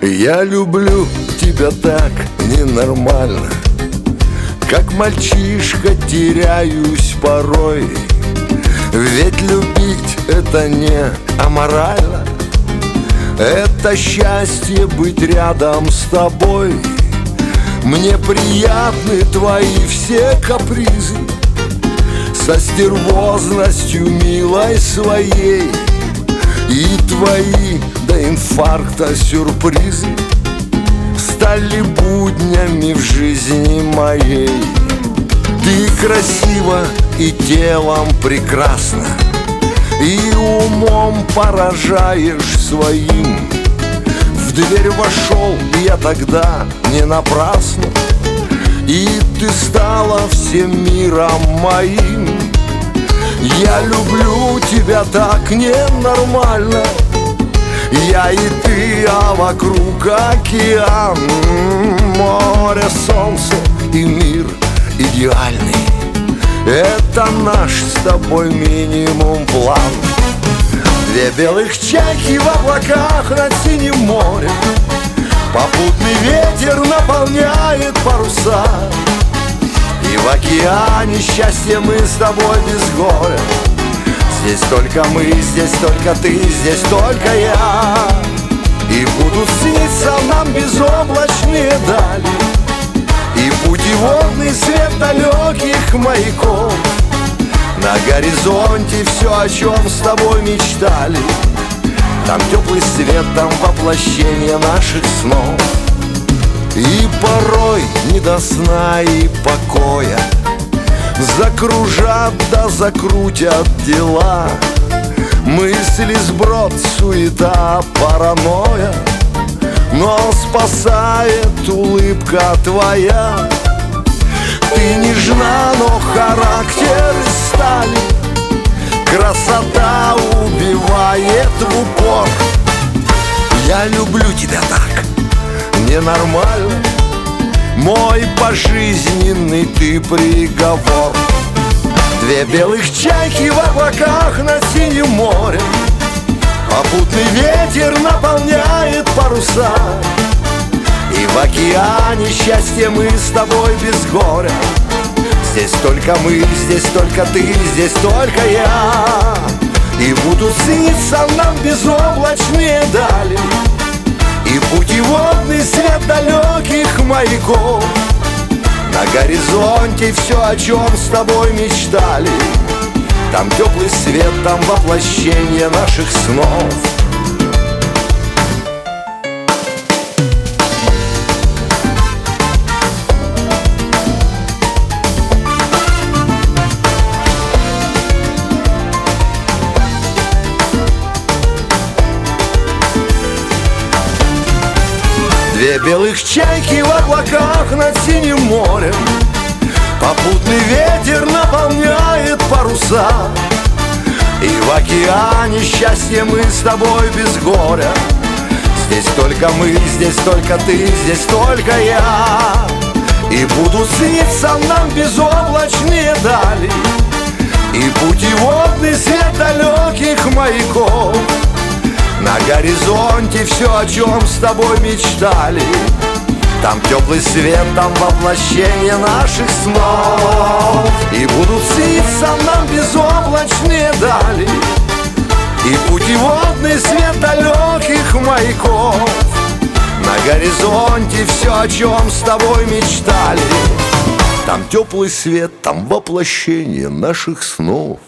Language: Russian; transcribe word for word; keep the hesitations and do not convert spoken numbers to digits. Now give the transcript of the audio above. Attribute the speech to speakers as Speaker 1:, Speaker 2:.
Speaker 1: Я люблю тебя так ненормально, как мальчишка теряюсь порой. Ведь любить это не аморально, это счастье быть рядом с тобой. Мне приятны твои все капризы, со стервозностью милой своей. И твои до инфаркта сюрпризы стали буднями в жизни моей. Ты красива и телом прекрасна, и умом поражаешь своим. В дверь вошел я тогда не напрасно, и ты стала всем миром моим. Я люблю тебя так ненормально, я и ты, а вокруг океан, море, солнце и мир идеальный. Это наш с тобой минимум план. Две белых чайки в облаках над синим морем, попутный ветер наполняет паруса. И в океане счастья мы с тобой без горя. Здесь только мы, здесь только ты, здесь только я. И будут сниться нам безоблачные дали, и путеводный свет далеких маяков. На горизонте все, о чем с тобой мечтали. Там теплый свет, там воплощение наших снов. И порой не до сна и покоя закружат да закрутят дела. Мысли сброд, суета, паранойя, но спасает улыбка твоя. Ты нежна, но характер из стали, красота убивает в упор. Я люблю тебя так ненормально, мой пожизненный ты приговор. Две белых чайки в облаках над синим морем, попутный ветер наполняет паруса. И в океане счастья мы с тобой без горя. Здесь только мы, здесь только ты, здесь только я. И будут сниться нам безоблачные дали, и путеводный свет далеких маяков. На горизонте все, о чем с тобой мечтали. Там теплый свет, там воплощение наших снов. Две белых чайки в облаках над синим морем, попутный ветер наполняет паруса. И в океане счастья мы с тобой без горя. Здесь только мы, здесь только ты, здесь только я. И будут сниться нам безоблачные дали, и путеводный свет далеких маяков. На горизонте все, о чем с тобой мечтали. Там теплый свет, там воплощение наших снов. И будут сниться нам безоблачные дали, и путеводный свет далеких маяков. На горизонте все, о чем с тобой мечтали. Там теплый свет, там воплощение наших снов.